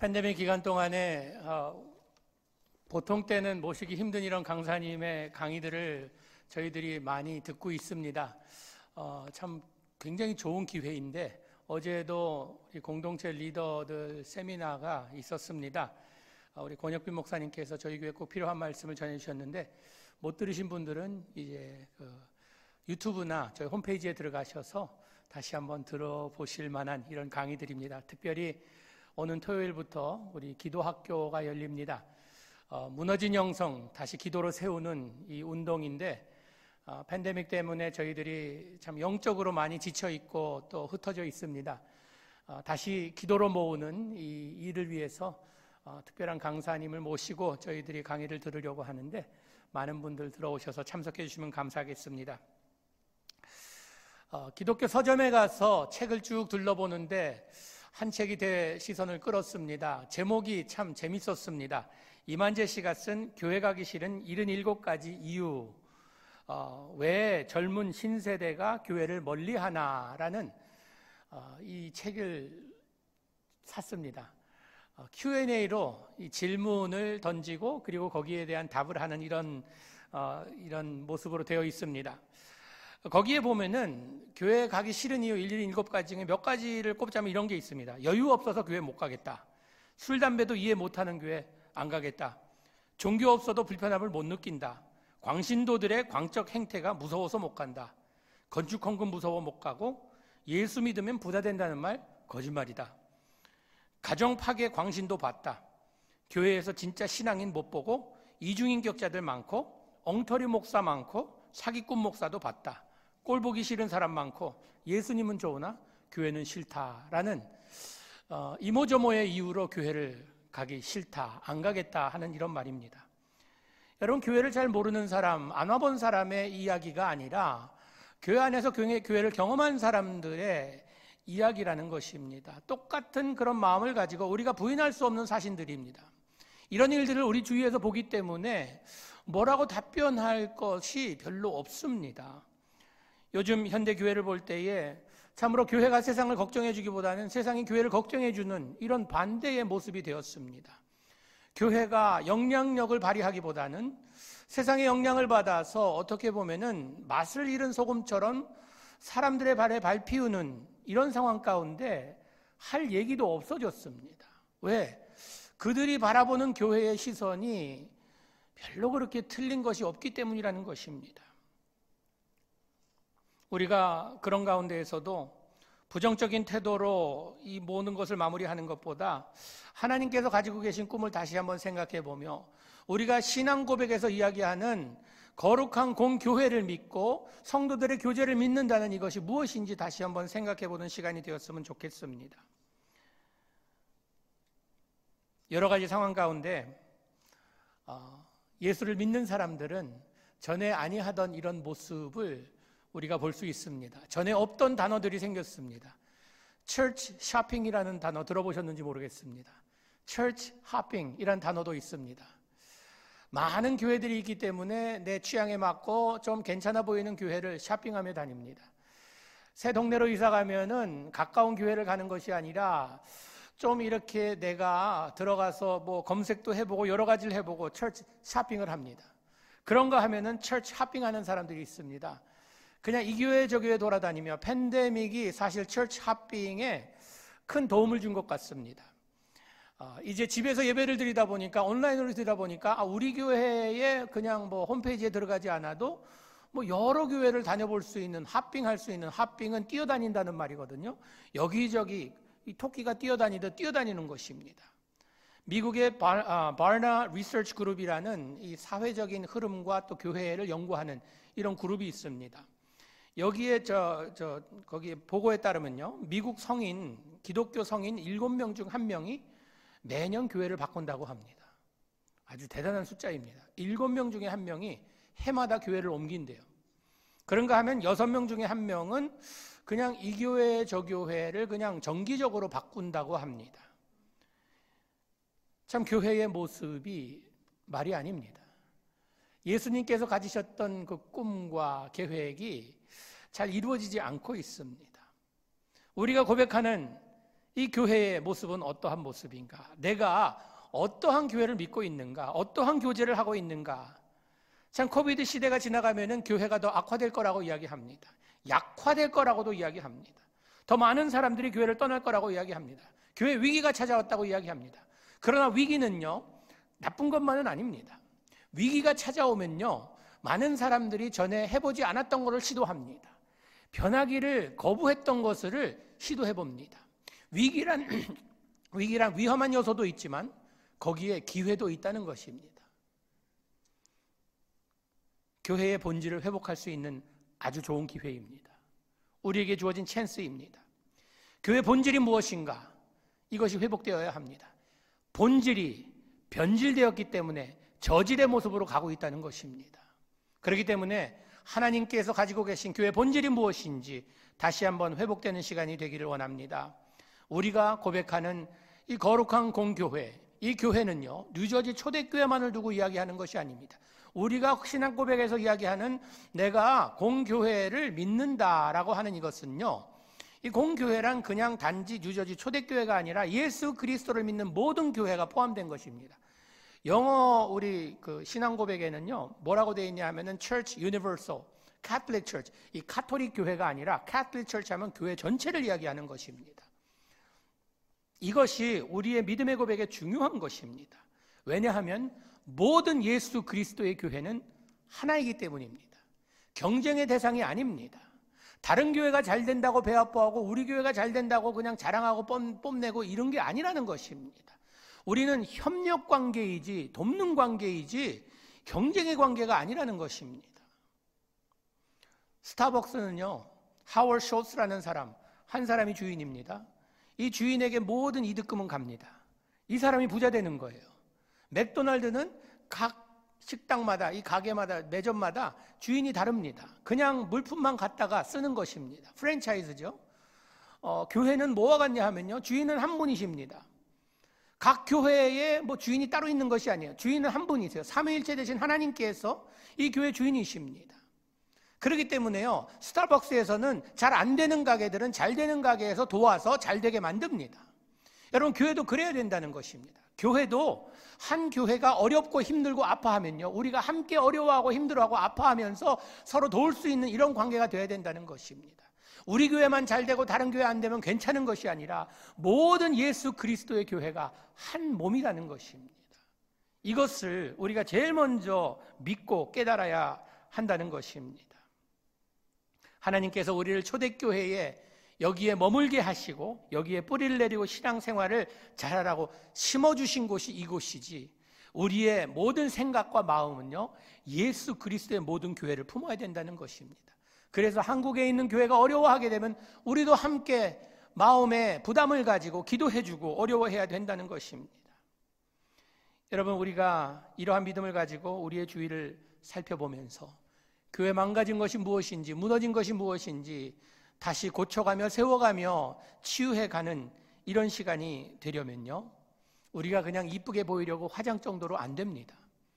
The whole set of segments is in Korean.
팬데믹 기간 동안에 보통 때는 모시기 힘든 이런 강사님의 강의들을 저희들이 많이 듣고 있습니다. 참 굉장히 좋은 기회인데 어제도 우리 공동체 리더들 세미나가 있었습니다. 우리 권혁빈 목사님께서 저희 교회 꼭 필요한 말씀을 전해주셨는데 못 들으신 분들은 이제 유튜브나 저희 홈페이지에 들어가셔서 다시 한번 들어보실 만한 이런 강의들입니다. 특별히 오는 토요일부터 우리 기도학교가 열립니다. 무너진 영성 다시 기도로 세우는 이 운동인데 팬데믹 때문에 저희들이 참 영적으로 많이 지쳐있고 또 흩어져 있습니다. 다시 기도로 모으는 이 일을 위해서 특별한 강사님을 모시고 저희들이 강의를 들으려고 하는데 많은 분들 들어오셔서 참석해 주시면 감사하겠습니다. 기독교 서점에 가서 책을 쭉 둘러보는데 한 책이 제 시선을 끌었습니다. 제목이 참 재밌었습니다. 이만재 씨가 쓴 교회 가기 싫은 77가지 이유, 왜 젊은 신세대가 교회를 멀리하나라는 이 책을 샀습니다. Q&A로 이 질문을 던지고 그리고 거기에 대한 답을 하는 이런 모습으로 되어 있습니다. 거기에 보면은 교회 가기 싫은 이유 77가지 중에 몇 가지를 꼽자면 이런 게 있습니다. 여유 없어서 교회 못 가겠다. 술, 담배도 이해 못하는 교회 안 가겠다. 종교 없어도 불편함을 못 느낀다. 광신도들의 광적 행태가 무서워서 못 간다. 건축 헌금 무서워 못 가고 예수 믿으면 부자 된다는 말 거짓말이다. 가정 파괴 광신도 봤다. 교회에서 진짜 신앙인 못 보고 이중인격자들 많고 엉터리 목사 많고 사기꾼 목사도 봤다. 꼴 보기 싫은 사람 많고 예수님은 좋으나 교회는 싫다라는 이모저모의 이유로 교회를 가기 싫다, 안 가겠다 하는 이런 말입니다. 여러분, 교회를 잘 모르는 사람, 안 와본 사람의 이야기가 아니라 교회 안에서 교회를 경험한 사람들의 이야기라는 것입니다. 똑같은 그런 마음을 가지고 우리가 부인할 수 없는 사실들입니다. 이런 일들을 우리 주위에서 보기 때문에 뭐라고 답변할 것이 별로 없습니다. 요즘 현대 교회를 볼 때에 참으로 교회가 세상을 걱정해 주기보다는 세상이 교회를 걱정해 주는 이런 반대의 모습이 되었습니다. 교회가 영향력을 발휘하기보다는 세상의 영향을 받아서 어떻게 보면은 맛을 잃은 소금처럼 사람들의 발에 발 피우는 이런 상황 가운데 할 얘기도 없어졌습니다. 왜? 그들이 바라보는 교회의 시선이 별로 그렇게 틀린 것이 없기 때문이라는 것입니다. 우리가 그런 가운데에서도 부정적인 태도로 이 모든 것을 마무리하는 것보다 하나님께서 가지고 계신 꿈을 다시 한번 생각해 보며 우리가 신앙 고백에서 이야기하는 거룩한 공교회를 믿고 성도들의 교제를 믿는다는 이것이 무엇인지 다시 한번 생각해 보는 시간이 되었으면 좋겠습니다. 여러 가지 상황 가운데 예수를 믿는 사람들은 전에 아니하던 이런 모습을 우리가 볼 수 있습니다. 전에 없던 단어들이 생겼습니다. Church shopping이라는 단어 들어보셨는지 모르겠습니다. Church hopping이라는 단어도 있습니다. 많은 교회들이 있기 때문에 내 취향에 맞고 좀 괜찮아 보이는 교회를 쇼핑하며 다닙니다. 새 동네로 이사 가면은 가까운 교회를 가는 것이 아니라 좀 이렇게 내가 들어가서 뭐 검색도 해보고 여러 가지를 해보고 철치 쇼핑을 합니다. 그런 거 하면은 철치 쇼핑하는 사람들이 있습니다. 그냥 이 교회 저 교회 돌아다니며 팬데믹이 사실 철치 쇼핑에 큰 도움을 준 것 같습니다. 이제 집에서 예배를 드리다 보니까 온라인으로 드리다 보니까 우리 교회에 그냥 뭐 홈페이지에 들어가지 않아도 뭐 여러 교회를 다녀볼 수 있는 핫빙할 수 있는 핫빙은 뛰어다닌다는 말이거든요. 여기저기 이 토끼가 뛰어다니듯 뛰어다니는 것입니다. 미국의 바나 리서치 그룹이라는 이 사회적인 흐름과 또 교회를 연구하는 이런 그룹이 있습니다. 여기에 거기 보고에 따르면요, 미국 성인, 기독교 성인 7명 중 1명이 매년 교회를 바꾼다고 합니다. 아주 대단한 숫자입니다. 7명 중에 1명이 해마다 교회를 옮긴대요. 그런가 하면 6명 중에 1명은 그냥 이 교회 저 교회를 그냥 정기적으로 바꾼다고 합니다. 참 교회의 모습이 말이 아닙니다. 예수님께서 가지셨던 그 꿈과 계획이 잘 이루어지지 않고 있습니다. 우리가 고백하는 이 교회의 모습은 어떠한 모습인가? 내가 어떠한 교회를 믿고 있는가? 어떠한 교제를 하고 있는가? 참 코비드 시대가 지나가면은 교회가 더 악화될 거라고 이야기합니다. 약화될 거라고도 이야기합니다. 더 많은 사람들이 교회를 떠날 거라고 이야기합니다. 교회 위기가 찾아왔다고 이야기합니다. 그러나 위기는요, 나쁜 것만은 아닙니다. 위기가 찾아오면요, 많은 사람들이 전에 해보지 않았던 것을 시도합니다. 변하기를 거부했던 것을 시도해 봅니다. 위기란 위험한 요소도 있지만 거기에 기회도 있다는 것입니다. 교회의 본질을 회복할 수 있는 아주 좋은 기회입니다. 우리에게 주어진 찬스입니다. 교회 본질이 무엇인가? 이것이 회복되어야 합니다. 본질이 변질되었기 때문에 저질의 모습으로 가고 있다는 것입니다. 그렇기 때문에 하나님께서 가지고 계신 교회 본질이 무엇인지 다시 한번 회복되는 시간이 되기를 원합니다. 우리가 고백하는 이 거룩한 공교회, 이 교회는요, 뉴저지 초대교회만을 두고 이야기하는 것이 아닙니다. 우리가 신앙 고백에서 이야기하는 내가 공교회를 믿는다라고 하는 이것은요, 이 공교회란 그냥 단지 뉴저지 초대교회가 아니라 예수 그리스도를 믿는 모든 교회가 포함된 것입니다. 영어 우리 그 신앙 고백에는요, 뭐라고 되어 있냐 하면은 Church Universal, Catholic Church. 이 카톨릭 교회가 아니라 Catholic Church 하면 교회 전체를 이야기하는 것입니다. 이것이 우리의 믿음의 고백에 중요한 것입니다. 왜냐하면 모든 예수 그리스도의 교회는 하나이기 때문입니다. 경쟁의 대상이 아닙니다. 다른 교회가 잘 된다고 배 아파하고 우리 교회가 잘 된다고 그냥 자랑하고 뽐내고 이런 게 아니라는 것입니다. 우리는 협력 관계이지 돕는 관계이지 경쟁의 관계가 아니라는 것입니다. 스타벅스는요, 하워드 숄츠라는 사람, 한 사람이 주인입니다. 이 주인에게 모든 이득금은 갑니다. 이 사람이 부자 되는 거예요. 맥도날드는 각 식당마다, 이 가게마다, 매점마다 주인이 다릅니다. 그냥 물품만 갖다가 쓰는 것입니다. 프랜차이즈죠. 교회는 뭐와 같냐 하면요, 주인은 한 분이십니다. 각 교회에 뭐 주인이 따로 있는 것이 아니에요. 주인은 한 분이세요. 삼위일체 되신 하나님께서 이 교회 주인이십니다. 그렇기 때문에요, 스타벅스에서는 잘 안 되는 가게들은 잘 되는 가게에서 도와서 잘 되게 만듭니다. 여러분, 교회도 그래야 된다는 것입니다. 교회도 한 교회가 어렵고 힘들고 아파하면요, 우리가 함께 어려워하고 힘들어하고 아파하면서 서로 도울 수 있는 이런 관계가 되어야 된다는 것입니다. 우리 교회만 잘 되고 다른 교회 안 되면 괜찮은 것이 아니라 모든 예수 그리스도의 교회가 한 몸이라는 것입니다. 이것을 우리가 제일 먼저 믿고 깨달아야 한다는 것입니다. 하나님께서 우리를 초대교회에 여기에 머물게 하시고 여기에 뿌리를 내리고 신앙생활을 잘하라고 심어주신 곳이 이곳이지, 우리의 모든 생각과 마음은요, 예수 그리스도의 모든 교회를 품어야 된다는 것입니다. 그래서 한국에 있는 교회가 어려워하게 되면 우리도 함께 마음에 부담을 가지고 기도해주고 어려워해야 된다는 것입니다. 여러분, 우리가 이러한 믿음을 가지고 우리의 주위를 살펴보면서 교회 망가진 것이 무엇인지, 무너진 것이 무엇인지 다시 고쳐가며 세워가며 치유해가는 이런 시간이 되려면요, 우리가 그냥 이쁘게 보이려고 화장 정도로 안 됩니다.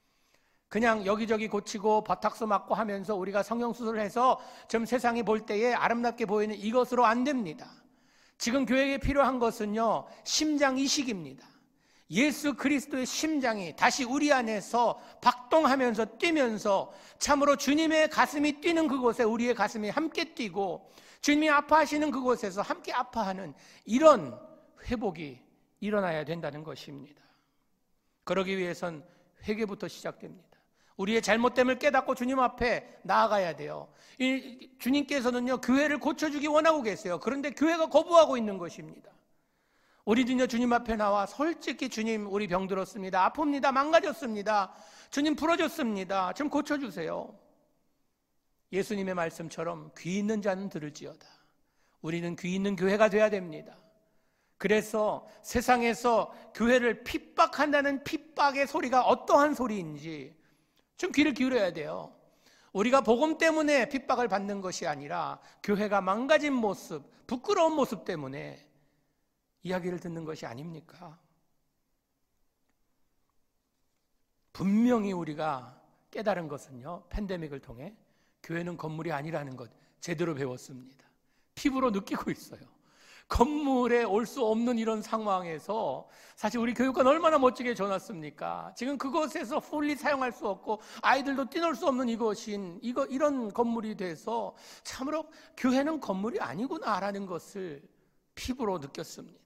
그냥 여기저기 고치고 바닥수 맞고 하면서 우리가 성형수술을 해서 좀 세상이 볼 때에 아름답게 보이는 이것으로 안 됩니다. 지금 교회에 필요한 것은요, 심장 이식입니다. 예수 그리스도의 심장이 다시 우리 안에서 박동하면서 뛰면서 참으로 주님의 가슴이 뛰는 그곳에 우리의 가슴이 함께 뛰고 주님이 아파하시는 그곳에서 함께 아파하는 이런 회복이 일어나야 된다는 것입니다. 그러기 위해선 회개부터 시작됩니다. 우리의 잘못됨을 깨닫고 주님 앞에 나아가야 돼요. 주님께서는요, 교회를 고쳐주기 원하고 계세요. 그런데 교회가 거부하고 있는 것입니다. 우리는요, 주님 앞에 나와 솔직히 주님, 우리 병들었습니다. 아픕니다. 망가졌습니다. 주님 풀어줬습니다. 좀 고쳐주세요. 예수님의 말씀처럼 귀 있는 자는 들을지어다. 우리는 귀 있는 교회가 돼야 됩니다. 그래서 세상에서 교회를 핍박한다는 핍박의 소리가 어떠한 소리인지 좀 귀를 기울여야 돼요. 우리가 복음 때문에 핍박을 받는 것이 아니라 교회가 망가진 모습, 부끄러운 모습 때문에 이야기를 듣는 것이 아닙니까? 분명히 우리가 깨달은 것은요, 팬데믹을 통해 교회는 건물이 아니라는 것 제대로 배웠습니다. 피부로 느끼고 있어요. 건물에 올 수 없는 이런 상황에서 사실 우리 교육관 얼마나 멋지게 줘놨습니까? 지금 그곳에서 풀리 사용할 수 없고 아이들도 뛰놀 수 없는 이런 건물이 돼서 참으로 교회는 건물이 아니구나라는 것을 피부로 느꼈습니다.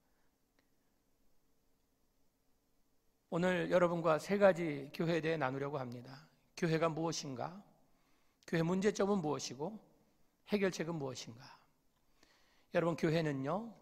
오늘 여러분과 세 가지 교회에 대해 나누려고 합니다. 교회가 무엇인가? 교회 문제점은 무엇이고 해결책은 무엇인가? 여러분, 교회는요,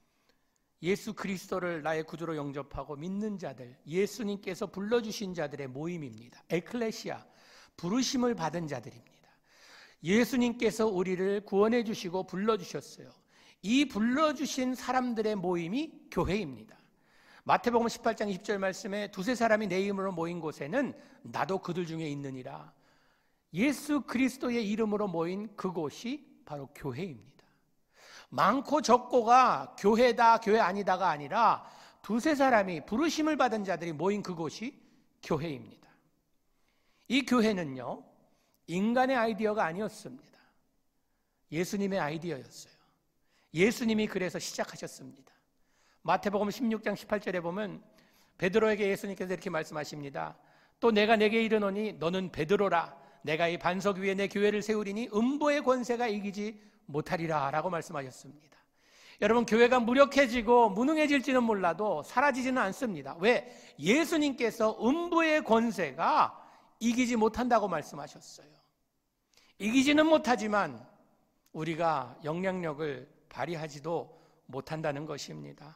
예수 그리스도를 나의 구주로 영접하고 믿는 자들, 예수님께서 불러주신 자들의 모임입니다. 에클레시아, 부르심을 받은 자들입니다. 예수님께서 우리를 구원해 주시고 불러주셨어요. 이 불러주신 사람들의 모임이 교회입니다. 마태복음 18장 20절 말씀에 두세 사람이 내 이름으로 모인 곳에는 나도 그들 중에 있느니라. 예수 그리스도의 이름으로 모인 그곳이 바로 교회입니다. 많고 적고가 교회다 교회 아니다가 아니라 두세 사람이 부르심을 받은 자들이 모인 그곳이 교회입니다. 이 교회는요, 인간의 아이디어가 아니었습니다. 예수님의 아이디어였어요. 예수님이 그래서 시작하셨습니다. 마태복음 16장 18절에 보면 베드로에게 예수님께서 이렇게 말씀하십니다. 또 내가 내게 이르노니 너는 베드로라. 내가 이 반석 위에 내 교회를 세우리니 음보의 권세가 이기지 못하리라 라고 말씀하셨습니다. 여러분, 교회가 무력해지고 무능해질지는 몰라도 사라지지는 않습니다. 왜? 예수님께서 음부의 권세가 이기지 못한다고 말씀하셨어요. 이기지는 못하지만 우리가 영향력을 발휘하지도 못한다는 것입니다.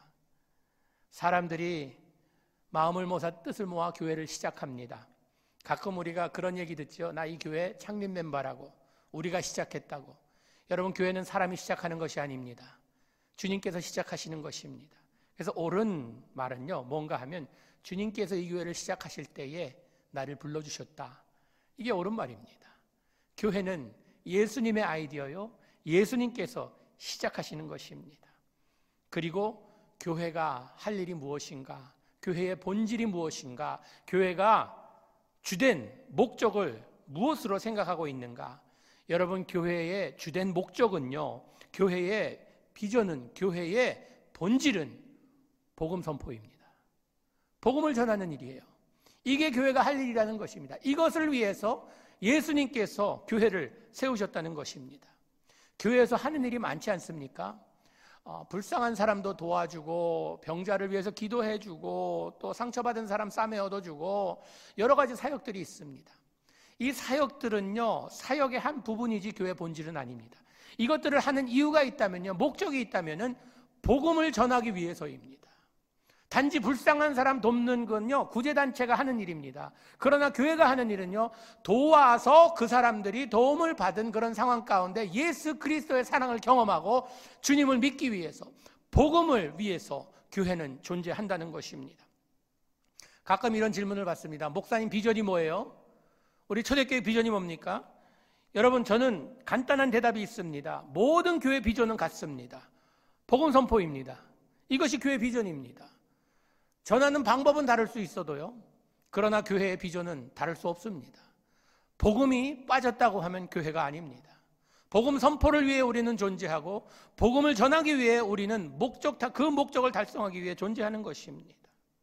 사람들이 마음을 모아 뜻을 모아 교회를 시작합니다. 가끔 우리가 그런 얘기 듣죠. 나 이 교회 창립 멤버라고, 우리가 시작했다고. 여러분, 교회는 사람이 시작하는 것이 아닙니다. 주님께서 시작하시는 것입니다. 그래서 옳은 말은요, 뭔가 하면 주님께서 이 교회를 시작하실 때에 나를 불러주셨다. 이게 옳은 말입니다. 교회는 예수님의 아이디어요, 예수님께서 시작하시는 것입니다. 그리고 교회가 할 일이 무엇인가, 교회의 본질이 무엇인가, 교회가 주된 목적을 무엇으로 생각하고 있는가. 여러분, 교회의 주된 목적은요, 교회의 비전은, 교회의 본질은 복음 선포입니다. 복음을 전하는 일이에요. 이게 교회가 할 일이라는 것입니다. 이것을 위해서 예수님께서 교회를 세우셨다는 것입니다. 교회에서 하는 일이 많지 않습니까? 불쌍한 사람도 도와주고, 병자를 위해서 기도해주고, 또 상처받은 사람 싸매 얻어주고, 여러 가지 사역들이 있습니다. 이 사역들은요, 사역의 한 부분이지 교회 본질은 아닙니다. 이것들을 하는 이유가 있다면요, 목적이 있다면은 복음을 전하기 위해서입니다. 단지 불쌍한 사람 돕는 건요, 구제단체가 하는 일입니다. 그러나 교회가 하는 일은요, 도와서 그 사람들이 도움을 받은 그런 상황 가운데 예수 그리스도의 사랑을 경험하고 주님을 믿기 위해서, 복음을 위해서 교회는 존재한다는 것입니다. 가끔 이런 질문을 받습니다. 목사님, 비전이 뭐예요? 우리 초대교회 비전이 뭡니까? 여러분, 저는 간단한 대답이 있습니다. 모든 교회 비전은 같습니다. 복음 선포입니다. 이것이 교회 비전입니다. 전하는 방법은 다를 수 있어도요, 그러나 교회의 비전은 다를 수 없습니다. 복음이 빠졌다고 하면 교회가 아닙니다. 복음 선포를 위해 우리는 존재하고, 복음을 전하기 위해 우리는 그 목적을 달성하기 위해 존재하는 것입니다.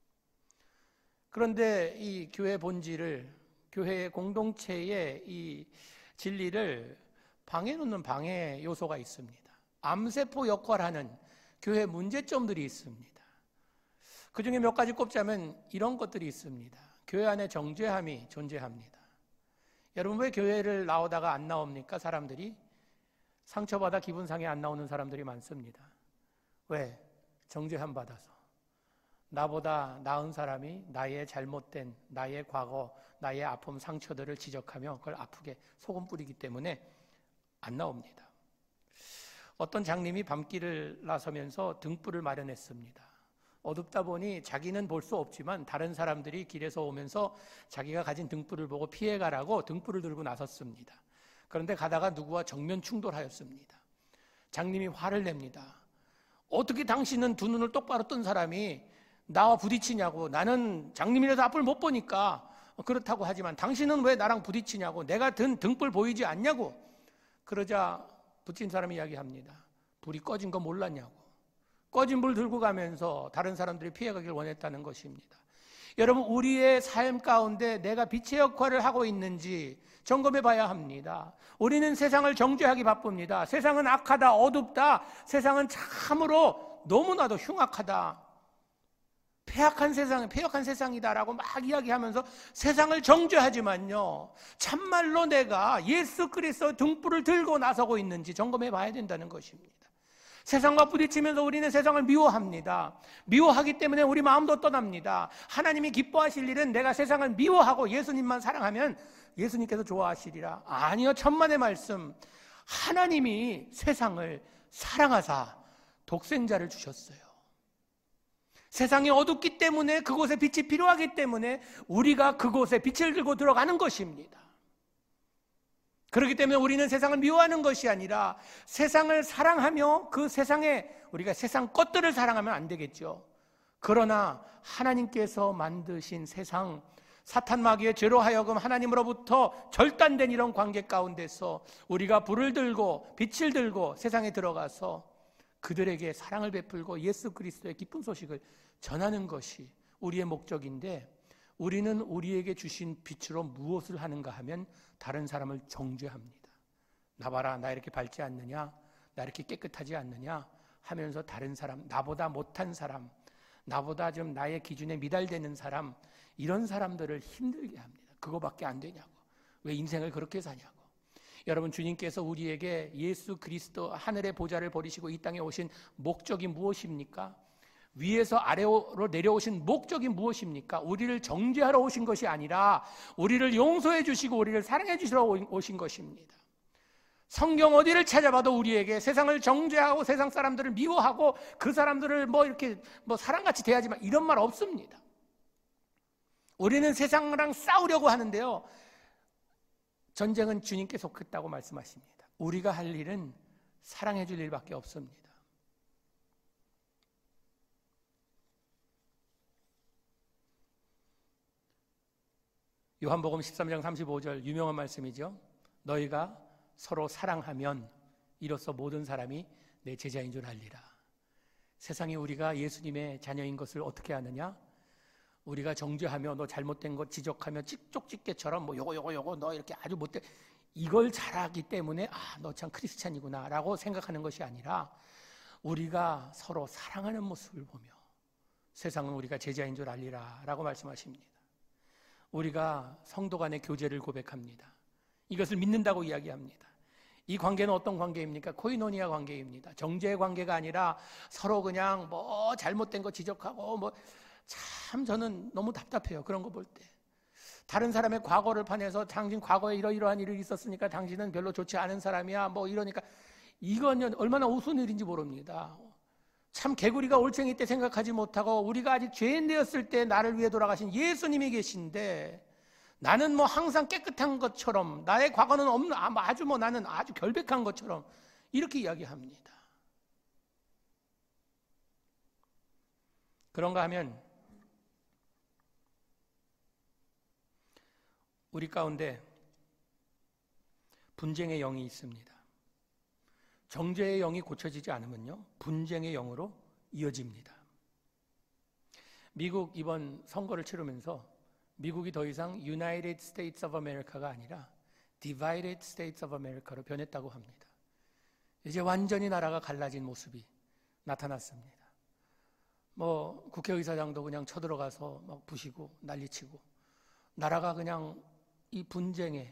그런데 이 교회 본질을, 교회의 공동체의 이 진리를 방해놓는 방해 요소가 있습니다. 암세포 역할하는 교회 문제점들이 있습니다. 그 중에 몇 가지 꼽자면 이런 것들이 있습니다. 교회 안에 정죄함이 존재합니다. 여러분, 왜 교회를 나오다가 안 나옵니까? 사람들이 상처받아 기분 상해 안 나오는 사람들이 많습니다. 왜? 정죄함 받아서. 나보다 나은 사람이 나의 잘못된, 나의 과거, 나의 아픔, 상처들을 지적하며 그걸 아프게 소금 뿌리기 때문에 안 나옵니다. 어떤 장님이 밤길을 나서면서 등불을 마련했습니다. 어둡다 보니 자기는 볼 수 없지만 다른 사람들이 길에서 오면서 자기가 가진 등불을 보고 피해가라고 등불을 들고 나섰습니다. 그런데 가다가 누구와 정면 충돌하였습니다. 장님이 화를 냅니다. 어떻게 당신은 두 눈을 똑바로 뜬 사람이 나와 부딪히냐고. 나는 장님이라도 앞을 못 보니까 그렇다고 하지만 당신은 왜 나랑 부딪히냐고. 내가 든 등불 보이지 않냐고. 그러자 붙인 사람이 이야기합니다. 불이 꺼진 거 몰랐냐고. 꺼진 불 들고 가면서 다른 사람들이 피해가길 원했다는 것입니다. 여러분, 우리의 삶 가운데 내가 빛의 역할을 하고 있는지 점검해 봐야 합니다. 우리는 세상을 정죄하기 바쁩니다. 세상은 악하다, 어둡다, 세상은 참으로 너무나도 흉악하다, 폐역한 세상이다라고 막 이야기하면서 세상을 정죄하지만요, 참말로 내가 예수 그리스도 등불을 들고 나서고 있는지 점검해 봐야 된다는 것입니다. 세상과 부딪히면서 우리는 세상을 미워합니다. 미워하기 때문에 우리 마음도 떠납니다. 하나님이 기뻐하실 일은 내가 세상을 미워하고 예수님만 사랑하면 예수님께서 좋아하시리라. 아니요, 천만의 말씀. 하나님이 세상을 사랑하사 독생자를 주셨어요. 세상이 어둡기 때문에, 그곳에 빛이 필요하기 때문에 우리가 그곳에 빛을 들고 들어가는 것입니다. 그렇기 때문에 우리는 세상을 미워하는 것이 아니라 세상을 사랑하며 그 세상에 우리가 세상 것들을 사랑하면 안 되겠죠. 그러나 하나님께서 만드신 세상, 사탄 마귀의 죄로 하여금 하나님으로부터 절단된 이런 관계 가운데서 우리가 불을 들고 빛을 들고 세상에 들어가서 그들에게 사랑을 베풀고 예수 그리스도의 기쁜 소식을 전하는 것이 우리의 목적인데, 우리는 우리에게 주신 빛으로 무엇을 하는가 하면 다른 사람을 정죄합니다. 나 봐라, 나 이렇게 밝지 않느냐, 나 이렇게 깨끗하지 않느냐 하면서 다른 사람, 나보다 못한 사람, 나보다 좀 나의 기준에 미달되는 사람, 이런 사람들을 힘들게 합니다. 그거밖에 안 되냐고, 왜 인생을 그렇게 사냐고. 여러분, 주님께서 우리에게 예수 그리스도 하늘의 보좌를 버리시고 이 땅에 오신 목적이 무엇입니까? 위에서 아래로 내려오신 목적이 무엇입니까? 우리를 정죄하러 오신 것이 아니라 우리를 용서해 주시고 우리를 사랑해 주시러 오신 것입니다. 성경 어디를 찾아봐도 우리에게 세상을 정죄하고 세상 사람들을 미워하고 그 사람들을 이렇게 사람같이 대하지만 이런 말 없습니다. 우리는 세상이랑 싸우려고 하는데요, 전쟁은 주님께 속했다고 말씀하십니다. 우리가 할 일은 사랑해 줄 일밖에 없습니다. 요한복음 13장 35절 유명한 말씀이죠. 너희가 서로 사랑하면 이로써 모든 사람이 내 제자인 줄 알리라. 세상에 우리가 예수님의 자녀인 것을 어떻게 아느냐? 우리가 정죄하며 너 잘못된 것 지적하며 쪽집게처럼 요거 너 이렇게 아주 못돼, 이걸 잘하기 때문에 너 참 크리스찬이구나 라고 생각하는 것이 아니라 우리가 서로 사랑하는 모습을 보며 세상은 우리가 제자인 줄 알리라 라고 말씀하십니다. 우리가 성도 간의 교제를 고백합니다. 이것을 믿는다고 이야기합니다. 이 관계는 어떤 관계입니까? 코이노니아 관계입니다. 정죄의 관계가 아니라 서로 그냥 잘못된 거 지적하고 참 저는 너무 답답해요. 그런 거 볼 때. 다른 사람의 과거를 판해서 당신 과거에 이러이러한 일이 있었으니까 당신은 별로 좋지 않은 사람이야 이러니까 이건 얼마나 우스운 일인지 모릅니다. 참 개구리가 올챙이 때 생각하지 못하고 우리가 아직 죄인 되었을 때 나를 위해 돌아가신 예수님이 계신데 나는 항상 깨끗한 것처럼, 나의 과거는 없는 나는 아주 결백한 것처럼 이렇게 이야기합니다. 그런가 하면 우리 가운데 분쟁의 영이 있습니다. 정죄의 영이 고쳐지지 않으면요, 분쟁의 영으로 이어집니다. 미국 이번 선거를 치르면서 미국이 더 이상 United States of America가 아니라 Divided States of America로 변했다고 합니다. 이제 완전히 나라가 갈라진 모습이 나타났습니다. 국회의사장도 그냥 쳐들어가서 막 부시고 난리치고, 나라가 그냥 이 분쟁에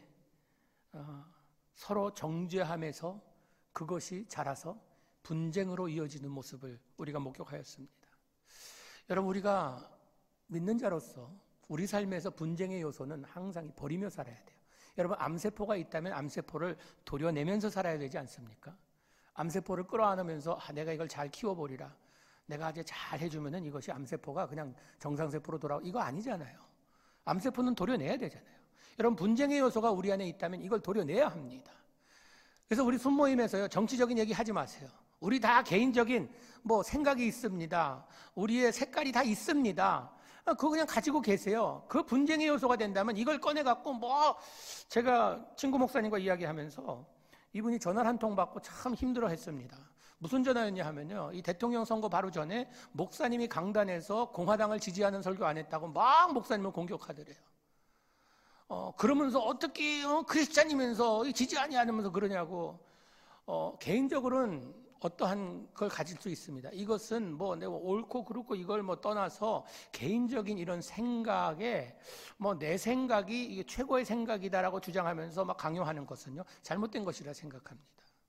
서로 정죄하면서 그것이 자라서 분쟁으로 이어지는 모습을 우리가 목격하였습니다. 여러분, 우리가 믿는 자로서 우리 삶에서 분쟁의 요소는 항상 버리며 살아야 돼요. 여러분, 암세포가 있다면 암세포를 도려내면서 살아야 되지 않습니까? 암세포를 끌어안으면서 내가 이걸 잘 키워보리라, 내가 아주 잘 해주면은 이것이 암세포가 그냥 정상세포로 돌아오고, 이거 아니잖아요. 암세포는 도려내야 되잖아요. 여러분, 분쟁의 요소가 우리 안에 있다면 이걸 도려내야 합니다. 그래서 우리 순모임에서요, 정치적인 얘기 하지 마세요. 우리 다 개인적인 생각이 있습니다. 우리의 색깔이 다 있습니다. 그거 그냥 가지고 계세요. 그 분쟁의 요소가 된다면 이걸 꺼내갖고 제가 친구 목사님과 이야기하면서 이분이 전화를 한 통 받고 참 힘들어 했습니다. 무슨 전화였냐 하면요, 이 대통령 선거 바로 전에 목사님이 강단에서 공화당을 지지하는 설교 안 했다고 막 목사님을 공격하더래요. 그러면서 어떻게 크리스찬이면서 지지 아니하면서 그러냐고. 개인적으로는 어떠한 걸 가질 수 있습니다. 이것은 뭐 내가 옳고 그렇고 이걸 뭐 떠나서 개인적인 이런 생각에 뭐 내 생각이 이게 최고의 생각이다라고 주장하면서 막 강요하는 것은요, 잘못된 것이라 생각합니다.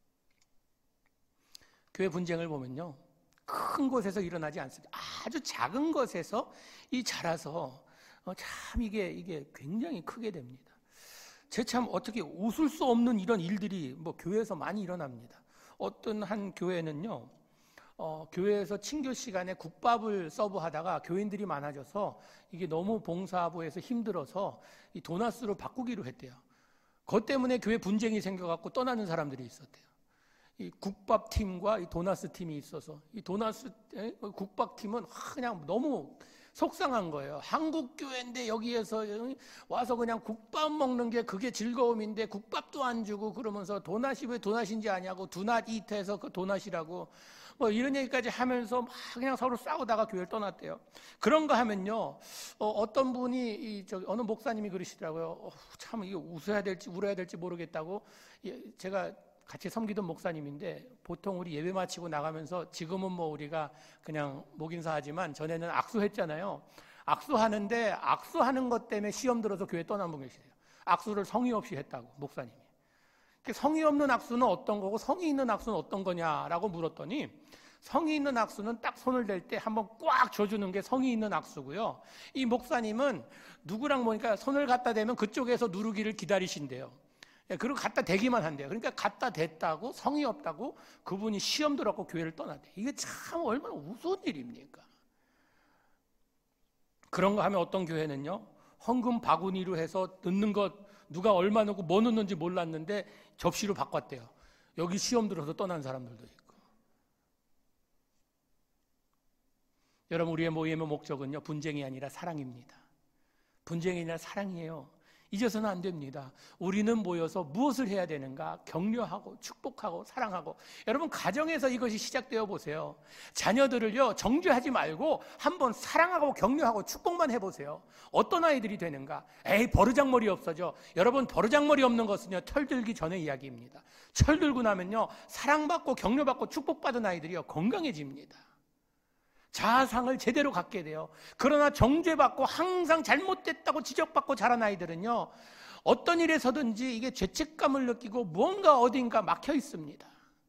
교회 분쟁을 보면요, 큰 곳에서 일어나지 않습니다. 아주 작은 것에서 자라서 참 이게 굉장히 크게 됩니다. 참 어떻게 웃을 수 없는 이런 일들이 뭐 교회에서 많이 일어납니다. 어떤 한 교회는요, 교회에서 친교 시간에 국밥을 서브하다가 교인들이 많아져서 이게 너무 봉사부에서 힘들어서 이 도나스로 바꾸기로 했대요. 그것 때문에 교회 분쟁이 생겨갖고 떠나는 사람들이 있었대요. 이 국밥팀과 이 도나스 팀이 있어서 이 국밥팀은 그냥 너무 속상한 거예요. 한국 교회인데 여기에서 와서 그냥 국밥 먹는 게 그게 즐거움인데 국밥도 안 주고 그러면서 도낫이 왜 도낫인지 아냐고 두낫 이트해서 그 도낫이라고 뭐 이런 얘기까지 하면서 막 그냥 서로 싸우다가 교회를 떠났대요. 그런 거 하면요, 어떤 분이 어느 목사님이 그러시더라고요. 참 이게 웃어야 될지 울어야 될지 모르겠다고. 제가 같이 섬기던 목사님인데 보통 우리 예배 마치고 나가면서 지금은 뭐 우리가 그냥 목인사하지만 전에는 악수했잖아요. 악수하는데 악수하는 것 때문에 시험 들어서 교회 떠난 분 계시대요. 악수를 성의 없이 했다고, 목사님이. 성의 없는 악수는 어떤 거고 성의 있는 악수는 어떤 거냐라고 물었더니, 성의 있는 악수는 딱 손을 댈 때 한번 꽉 줘주는 게 성의 있는 악수고요. 이 목사님은 누구랑 보니까 손을 갖다 대면 그쪽에서 누르기를 기다리신대요. 그리고 갖다 대기만 한대요. 그러니까 갖다 댔다고 성의 없다고 그분이 시험 들었고 교회를 떠났대요. 이게 참 얼마나 우스운 일입니까? 그런 거 하면 어떤 교회는요, 헌금 바구니로 해서 넣는 것 누가 얼마 넣고 뭐 넣는지 몰랐는데 접시로 바꿨대요. 여기 시험 들어서 떠난 사람들도 있고. 여러분, 우리의 모임의 목적은요, 분쟁이 아니라 사랑입니다. 분쟁이 아니라 사랑이에요. 잊어서는 안 됩니다. 우리는 모여서 무엇을 해야 되는가? 격려하고 축복하고 사랑하고. 여러분, 가정에서 이것이 시작되어 보세요. 자녀들을요, 정죄하지 말고 한번 사랑하고 격려하고 축복만 해보세요. 어떤 아이들이 되는가? 에이, 버르장머리 없어져. 여러분, 버르장머리 없는 것은요, 철 들기 전의 이야기입니다. 철 들고 나면요, 사랑받고 격려받고 축복받은 아이들이요, 건강해집니다. 자아상을 제대로 갖게 돼요. 그러나 정죄받고 항상 잘못됐다고 지적받고 자란 아이들은요, 어떤 일에서든지 이게 죄책감을 느끼고 무언가 어딘가 막혀 있습니다.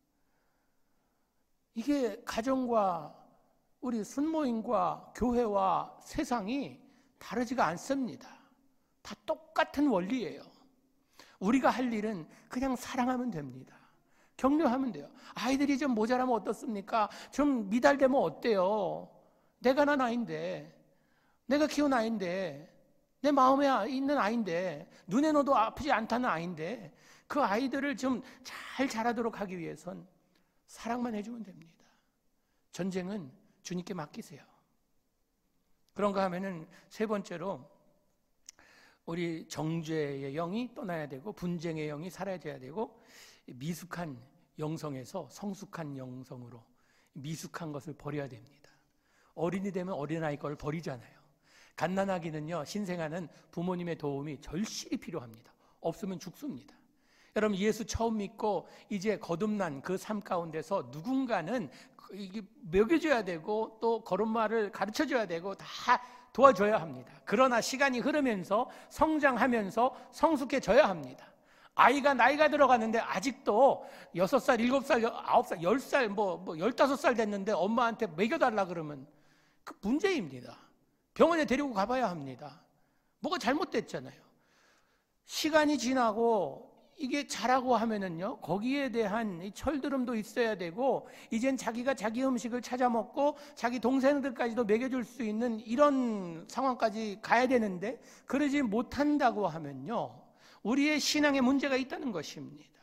이게 가정과 우리 순모임과 교회와 세상이 다르지가 않습니다. 다 똑같은 원리예요. 우리가 할 일은 그냥 사랑하면 됩니다. 격려하면 돼요. 아이들이 좀 모자라면 어떻습니까? 좀 미달되면 어때요? 내가 난 아이인데, 내가 키운 아이인데, 내 마음에 있는 아이인데, 눈에 넣어도 아프지 않다는 아이인데, 그 아이들을 좀 잘 자라도록 하기 위해선 사랑만 해주면 됩니다. 전쟁은 주님께 맡기세요. 그런가 하면은 세 번째로, 우리 정죄의 영이 떠나야 되고 분쟁의 영이 사라져야 되고, 미숙한 영성에서 성숙한 영성으로 미숙한 것을 버려야 됩니다. 어린이 되면 어린아이 걸 버리잖아요. 갓난아기는요, 신생아는 부모님의 도움이 절실히 필요합니다. 없으면 죽습니다. 여러분, 예수 처음 믿고 이제 거듭난 그 삶 가운데서 누군가는 이게 먹여줘야 되고 또 걸음마를 가르쳐줘야 되고 다 도와줘야 합니다. 그러나 시간이 흐르면서 성장하면서 성숙해져야 합니다. 아이가 나이가 들어가는데 아직도 6살, 7살, 9살, 10살, 15살 됐는데 엄마한테 먹여달라 그러면 그 문제입니다. 병원에 데리고 가봐야 합니다. 뭐가 잘못됐잖아요. 시간이 지나고 이게 자라고 하면은요, 거기에 대한 이 철들음도 있어야 되고, 이젠 자기가 자기 음식을 찾아 먹고 자기 동생들까지도 먹여줄 수 있는 이런 상황까지 가야 되는데, 그러지 못한다고 하면요, 우리의 신앙에 문제가 있다는 것입니다.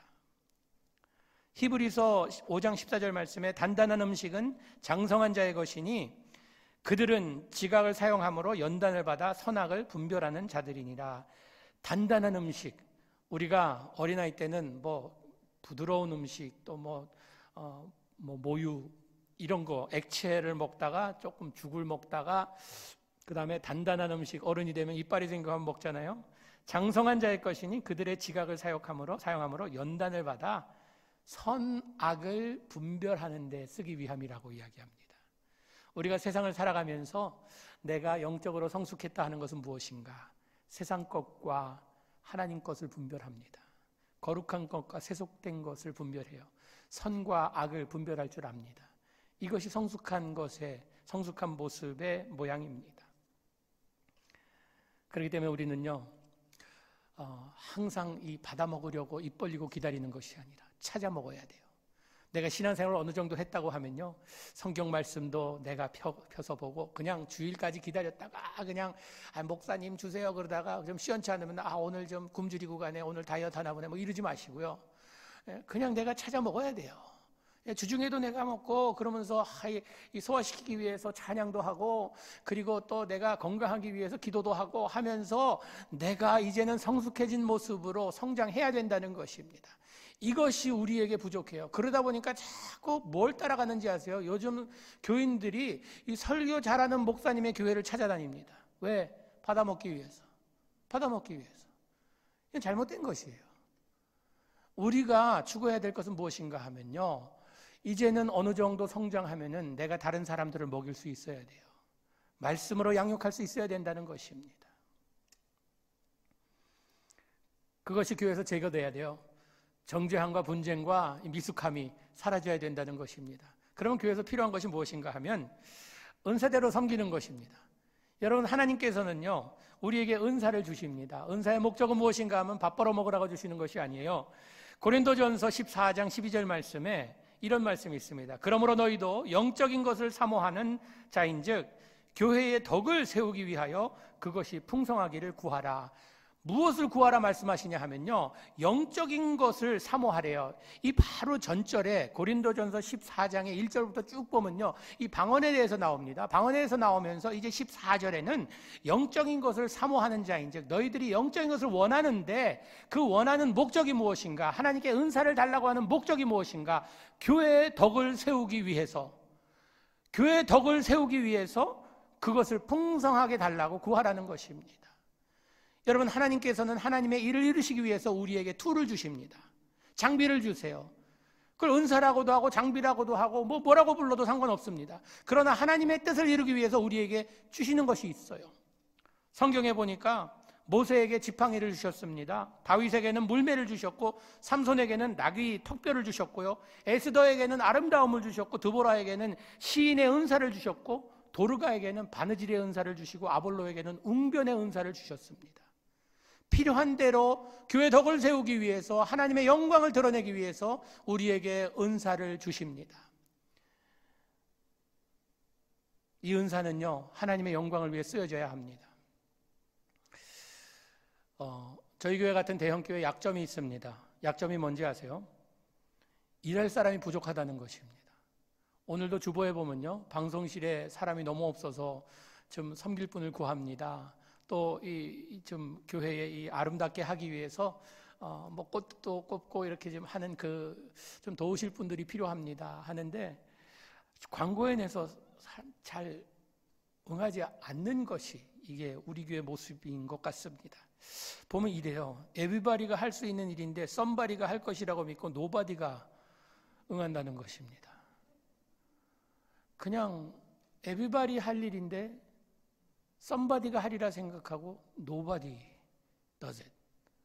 히브리서 5장 14절 말씀에 단단한 음식은 장성한 자의 것이니 그들은 지각을 사용함으로 연단을 받아 선악을 분별하는 자들이니라. 단단한 음식, 우리가 어린아이 때는 뭐 부드러운 음식 또 모유 이런 거 액체를 먹다가 조금 죽을 먹다가 그 다음에 단단한 음식 어른이 되면 이빨이 생겨면 먹잖아요. 장성한 자의 것이니 그들의 지각을 사용함으로 연단을 받아 선악을 분별하는 데 쓰기 위함이라고 이야기합니다. 우리가 세상을 살아가면서 내가 영적으로 성숙했다 하는 것은 무엇인가? 세상 것과 하나님 것을 분별합니다. 거룩한 것과 세속된 것을 분별해요. 선과 악을 분별할 줄 압니다. 이것이 성숙한 모습의 모양입니다. 그렇기 때문에 우리는요, 항상 이 받아 먹으려고 입 벌리고 기다리는 것이 아니라 찾아 먹어야 돼요. 내가 신앙생활을 어느 정도 했다고 하면요, 성경 말씀도 내가 펴서 보고 그냥 주일까지 기다렸다가 그냥 목사님 주세요 그러다가 좀 시원치 않으면 오늘 좀 굶주리고 가네, 오늘 다이어트 하나 보네, 뭐 이러지 마시고요. 그냥 내가 찾아 먹어야 돼요. 주중에도 내가 먹고 그러면서 소화시키기 위해서 찬양도 하고 그리고 또 내가 건강하기 위해서 기도도 하고 하면서 내가 이제는 성숙해진 모습으로 성장해야 된다는 것입니다. 이것이 우리에게 부족해요. 그러다 보니까 자꾸 뭘 따라가는지 아세요? 요즘 교인들이 이 설교 잘하는 목사님의 교회를 찾아다닙니다. 왜? 받아먹기 위해서. 이건 잘못된 것이에요. 우리가 추구해야 될 것은 무엇인가 하면요, 이제는 어느 정도 성장하면은 내가 다른 사람들을 먹일 수 있어야 돼요. 말씀으로 양육할 수 있어야 된다는 것입니다. 그것이 교회에서 제거돼야 돼요. 정죄함과 분쟁과 미숙함이 사라져야 된다는 것입니다. 그러면 교회에서 필요한 것이 무엇인가 하면 은사대로 섬기는 것입니다. 여러분, 하나님께서는요, 우리에게 은사를 주십니다. 은사의 목적은 무엇인가 하면 밥 벌어 먹으라고 주시는 것이 아니에요. 고린도전서 14장 12절 말씀에 이런 말씀이 있습니다. 그러므로 너희도 영적인 것을 사모하는 자인즉 교회의 덕을 세우기 위하여 그것이 풍성하기를 구하라. 무엇을 구하라 말씀하시냐 하면요, 영적인 것을 사모하래요. 이 바로 전절에 고린도전서 14장의 1절부터 쭉 보면요, 이 방언에 대해서 나옵니다. 방언에 대해서 나오면서 이제 14절에는 영적인 것을 사모하는 자인즉 너희들이 영적인 것을 원하는데 그 원하는 목적이 무엇인가? 하나님께 은사를 달라고 하는 목적이 무엇인가? 교회의 덕을 세우기 위해서 그것을 풍성하게 달라고 구하라는 것입니다. 여러분, 하나님께서는 하나님의 일을 이루시기 위해서 우리에게 툴을 주십니다. 장비를 주세요. 그걸 은사라고도 하고 장비라고도 하고 뭐라고 불러도 상관없습니다. 그러나 하나님의 뜻을 이루기 위해서 우리에게 주시는 것이 있어요. 성경에 보니까 모세에게 지팡이를 주셨습니다. 다윗에게는 물매를 주셨고 삼손에게는 나귀 턱뼈를 주셨고요, 에스더에게는 아름다움을 주셨고 드보라에게는 시인의 은사를 주셨고 도르가에게는 바느질의 은사를 주시고 아볼로에게는 웅변의 은사를 주셨습니다. 필요한 대로 교회 덕을 세우기 위해서 하나님의 영광을 드러내기 위해서 우리에게 은사를 주십니다. 이 은사는요, 하나님의 영광을 위해 쓰여져야 합니다. 저희 교회 같은 대형교회 약점이 있습니다. 약점이 뭔지 아세요? 일할 사람이 부족하다는 것입니다. 오늘도 주보에 보면요, 방송실에 사람이 너무 없어서 좀 섬길 분을 구합니다. 또 좀 교회에 이 아름답게 하기 위해서 꽃도 꽂고 이렇게 좀 하는 좀 도우실 분들이 필요합니다 하는데 광고에 내서 잘 응하지 않는 것이 이게 우리 교회 모습인 것 같습니다. 보면 이래요. 에브리바디가 할 수 있는 일인데 썸바디가 할 것이라고 믿고 노바디가 응한다는 것입니다. 그냥 에브리바디 할 일인데 somebody가 하리라 생각하고 nobody does it.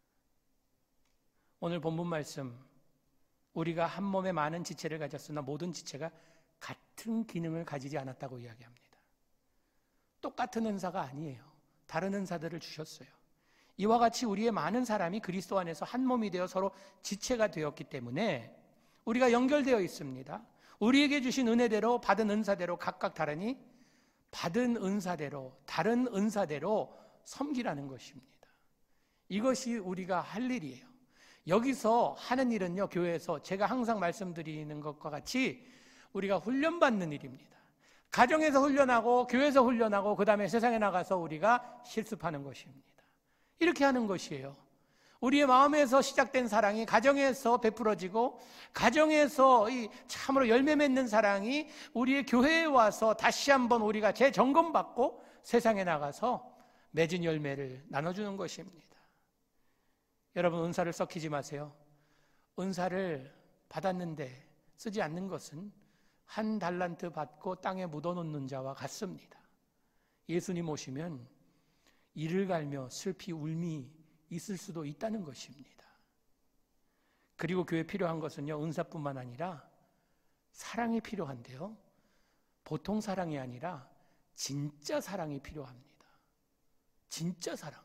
오늘 본문 말씀, 우리가 한 몸에 많은 지체를 가졌으나 모든 지체가 같은 기능을 가지지 않았다고 이야기합니다. 똑같은 은사가 아니에요. 다른 은사들을 주셨어요. 이와 같이 우리의 많은 사람이 그리스도 안에서 한 몸이 되어 서로 지체가 되었기 때문에 우리가 연결되어 있습니다. 우리에게 주신 은혜대로 받은 은사대로 각각 다르니 받은 은사대로 다른 은사대로 섬기라는 것입니다. 이것이 우리가 할 일이에요. 여기서 하는 일은요, 교회에서 제가 항상 말씀드리는 것과 같이 우리가 훈련받는 일입니다. 가정에서 훈련하고 교회에서 훈련하고 그 다음에 세상에 나가서 우리가 실습하는 것입니다. 이렇게 하는 것이에요. 우리의 마음에서 시작된 사랑이 가정에서 베풀어지고, 가정에서 이 참으로 열매 맺는 사랑이 우리의 교회에 와서 다시 한번 우리가 재점검받고 세상에 나가서 맺은 열매를 나눠주는 것입니다. 여러분, 은사를 썩히지 마세요. 은사를 받았는데 쓰지 않는 것은 한 달란트 받고 땅에 묻어놓는 자와 같습니다. 예수님 오시면 이를 갈며 슬피 울미 있을 수도 있다는 것입니다. 그리고 교회에 필요한 것은요, 은사뿐만 아니라 사랑이 필요한데요, 보통 사랑이 아니라 진짜 사랑이 필요합니다. 진짜 사랑.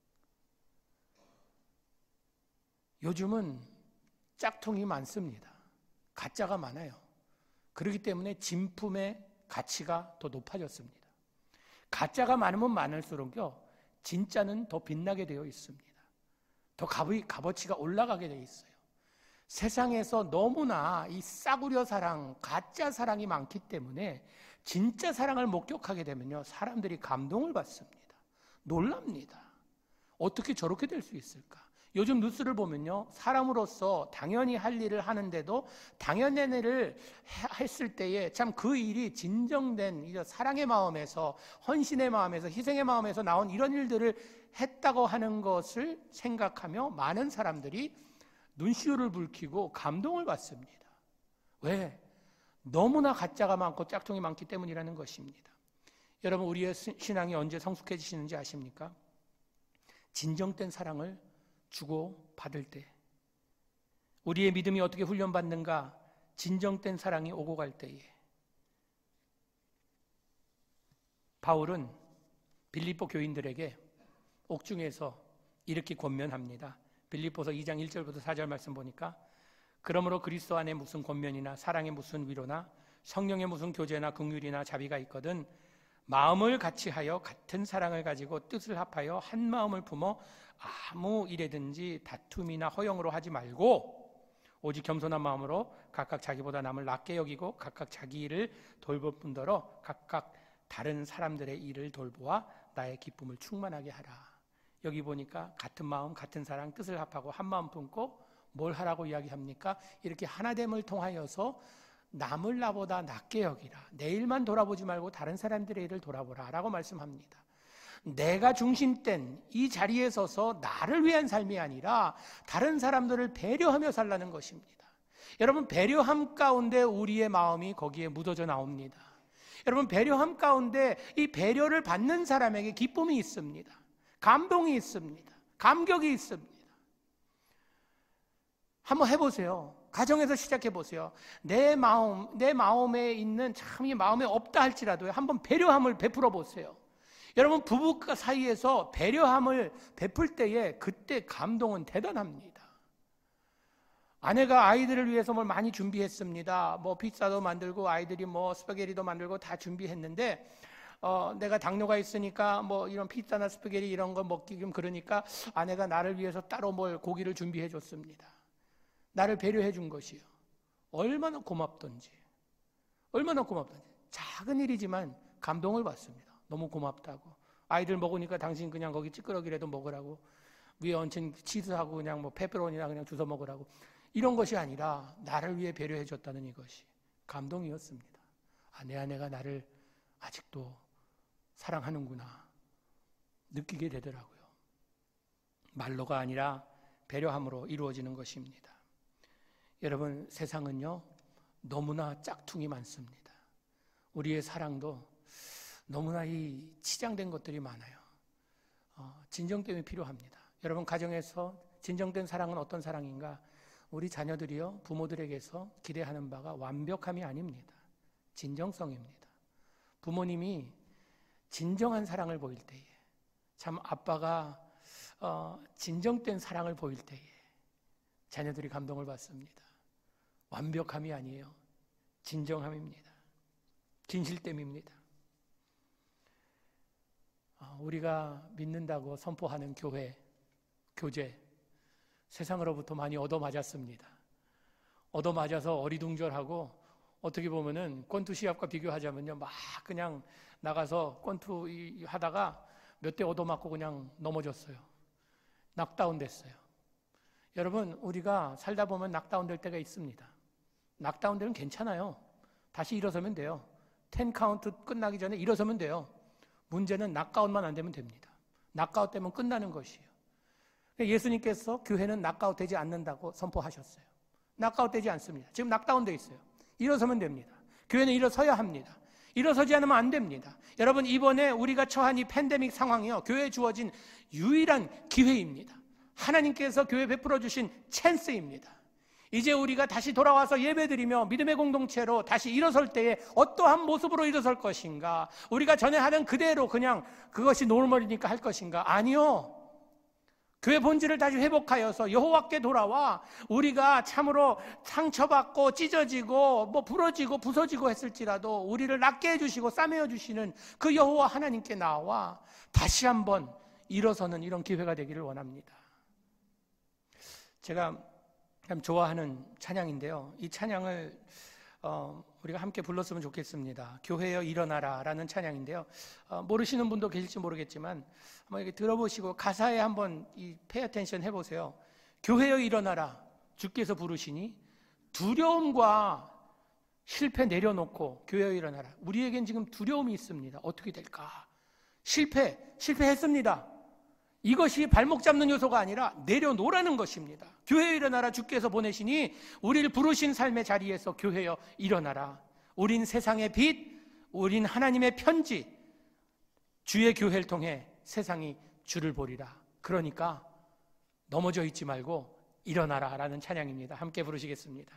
요즘은 짝퉁이 많습니다. 가짜가 많아요. 그렇기 때문에 진품의 가치가 더 높아졌습니다. 가짜가 많으면 많을수록요, 진짜는 더 빛나게 되어 있습니다. 더 값어치가 올라가게 되어 있어요. 세상에서 너무나 이 싸구려 사랑, 가짜 사랑이 많기 때문에 진짜 사랑을 목격하게 되면요, 사람들이 감동을 받습니다. 놀랍니다. 어떻게 저렇게 될 수 있을까? 요즘 뉴스를 보면요, 사람으로서 당연히 할 일을 하는데도 당연한 일을 했을 때에 참 그 일이 진정된 사랑의 마음에서, 헌신의 마음에서, 희생의 마음에서 나온 이런 일들을 했다고 하는 것을 생각하며 많은 사람들이 눈시울을 붉히고 감동을 받습니다. 왜? 너무나 가짜가 많고 짝퉁이 많기 때문이라는 것입니다. 여러분, 우리의 신앙이 언제 성숙해지시는지 아십니까? 진정된 사랑을 주고 받을 때. 우리의 믿음이 어떻게 훈련받는가? 진정된 사랑이 오고 갈 때에. 바울은 빌립보 교인들에게 옥중에서 이렇게 권면합니다. 빌립보서 2장 1절부터 4절 말씀 보니까, 그러므로 그리스도 안에 무슨 권면이나 사랑에 무슨 위로나 성령의 무슨 교제나 긍휼이나 자비가 있거든 마음을 같이하여 같은 사랑을 가지고 뜻을 합하여 한 마음을 품어 아무 일에든지 다툼이나 허영으로 하지 말고 오직 겸손한 마음으로 각각 자기보다 남을 낮게 여기고 각각 자기 일을 돌볼 뿐더러 각각 다른 사람들의 일을 돌보아 나의 기쁨을 충만하게 하라. 여기 보니까 같은 마음, 같은 사랑, 뜻을 합하고 한 마음 품고 뭘 하라고 이야기합니까? 이렇게 하나됨을 통하여서 남을 나보다 낮게 여기라. 내 일만 돌아보지 말고 다른 사람들의 일을 돌아보라 라고 말씀합니다. 내가 중심된 이 자리에 서서 나를 위한 삶이 아니라 다른 사람들을 배려하며 살라는 것입니다. 여러분, 배려함 가운데 우리의 마음이 거기에 묻어져 나옵니다. 여러분, 배려함 가운데 이 배려를 받는 사람에게 기쁨이 있습니다. 감동이 있습니다. 감격이 있습니다. 한번 해보세요. 가정에서 시작해보세요. 내 마음에 있는 참 이 마음에 없다 할지라도 한번 배려함을 베풀어 보세요. 여러분, 부부 사이에서 배려함을 베풀 때에 그때 감동은 대단합니다. 아내가 아이들을 위해서 뭘 많이 준비했습니다. 뭐 피자도 만들고 아이들이 뭐 스파게티도 만들고 다 준비했는데 내가 당뇨가 있으니까 뭐 이런 피자나 스파게티 이런 거 먹기 좀 그러니까 아내가 나를 위해서 따로 뭘 고기를 준비해 줬습니다. 나를 배려해 준 것이요. 얼마나 고맙던지. 얼마나 고맙던지. 작은 일이지만 감동을 받습니다. 너무 고맙다고. 아이들 먹으니까 당신 그냥 거기 찌끄러기라도 먹으라고. 위에 얹힌 치즈하고 그냥 뭐 페퍼로니나 그냥 주워 먹으라고. 이런 것이 아니라 나를 위해 배려해 줬다는 이것이 감동이었습니다. 아, 내 아내가 나를 아직도 사랑하는구나 느끼게 되더라고요. 말로가 아니라 배려함으로 이루어지는 것입니다. 여러분, 세상은요 너무나 짝퉁이 많습니다. 우리의 사랑도 너무나 이 치장된 것들이 많아요. 진정됨이 필요합니다. 여러분, 가정에서 진정된 사랑은 어떤 사랑인가? 우리 자녀들이요 부모들에게서 기대하는 바가 완벽함이 아닙니다. 진정성입니다. 부모님이 진정한 사랑을 보일 때에, 참 아빠가 진정된 사랑을 보일 때에 자녀들이 감동을 받습니다. 완벽함이 아니에요. 진정함입니다. 진실됨입니다. 우리가 믿는다고 선포하는 교회, 교제, 세상으로부터 많이 얻어맞았습니다. 얻어맞아서 어리둥절하고 어떻게 보면은 권투 시합과 비교하자면요, 막 그냥 나가서 권투 하다가 몇 대 얻어맞고 그냥 넘어졌어요. 낙다운 됐어요. 여러분, 우리가 살다 보면 낙다운될 때가 있습니다. 낙다운되면 괜찮아요. 다시 일어서면 돼요. 10 카운트 끝나기 전에 일어서면 돼요. 문제는 낙아웃만 안 되면 됩니다. 낙아웃 되면 끝나는 것이에요. 예수님께서 교회는 낙아웃 되지 않는다고 선포하셨어요. 낙아웃 되지 않습니다. 지금 낙다운 돼 있어요. 일어서면 됩니다. 교회는 일어서야 합니다. 일어서지 않으면 안 됩니다. 여러분, 이번에 우리가 처한 이 팬데믹 상황이요, 교회에 주어진 유일한 기회입니다. 하나님께서 교회 베풀어 주신 찬스입니다. 이제 우리가 다시 돌아와서 예배드리며 믿음의 공동체로 다시 일어설 때에 어떠한 모습으로 일어설 것인가? 우리가 전에 하던 그대로 그냥 그것이 노멀이니까 할 것인가? 아니요. 교회 본질을 다시 회복하여서 여호와께 돌아와 우리가 참으로 상처받고 찢어지고 부러지고 부서지고 했을지라도 우리를 낫게 해주시고 싸매어 주시는 그 여호와 하나님께 나와 다시 한번 일어서는 이런 기회가 되기를 원합니다. 제가 참 좋아하는 찬양인데요, 이 찬양을 우리가 함께 불렀으면 좋겠습니다. 교회여 일어나라 라는 찬양인데요, 모르시는 분도 계실지 모르겠지만 한번 이렇게 들어보시고 가사에 한번 pay attention 해보세요. 교회여 일어나라, 주께서 부르시니 두려움과 실패 내려놓고 교회여 일어나라. 우리에겐 지금 두려움이 있습니다. 어떻게 될까? 실패했습니다. 이것이 발목 잡는 요소가 아니라 내려놓으라는 것입니다. 교회여 일어나라, 주께서 보내시니 우리를 부르신 삶의 자리에서 교회여 일어나라. 우린 세상의 빛, 우린 하나님의 편지, 주의 교회를 통해 세상이 주를 보리라. 그러니까 넘어져 있지 말고 일어나라 라는 찬양입니다. 함께 부르시겠습니다.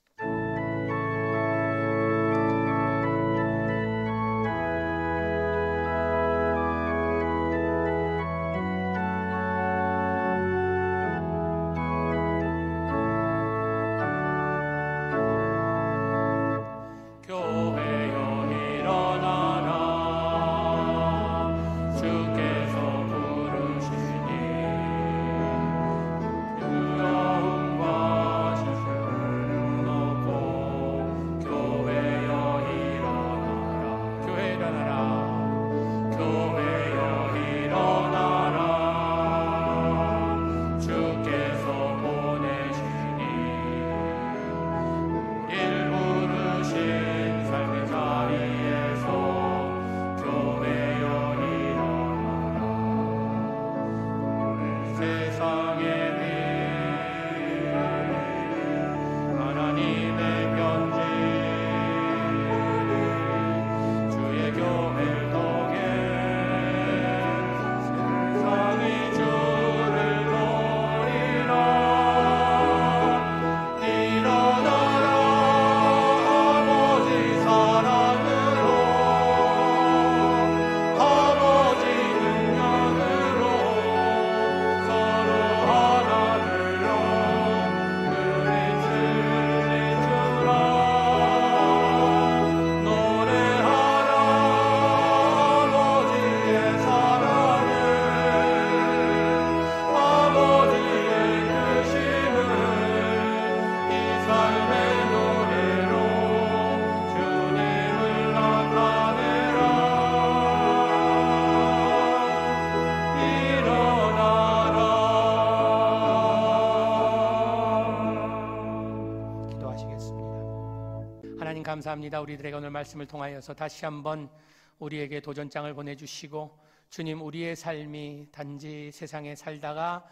하나님 감사합니다. 우리들에게 오늘 말씀을 통하여서 다시 한번 우리에게 도전장을 보내주시고, 주님, 우리의 삶이 단지 세상에 살다가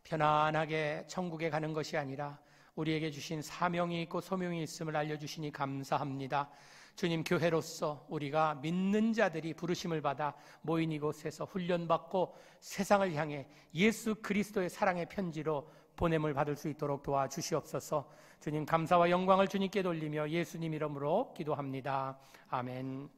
편안하게 천국에 가는 것이 아니라 우리에게 주신 사명이 있고 소명이 있음을 알려주시니 감사합니다. 주님, 교회로서 우리가 믿는 자들이 부르심을 받아 모인 이곳에서 훈련받고 세상을 향해 예수 그리스도의 사랑의 편지로 보냄을 받을 수 있도록 도와주시옵소서. 주님, 감사와 영광을 주님께 돌리며 예수님 이름으로 기도합니다. 아멘.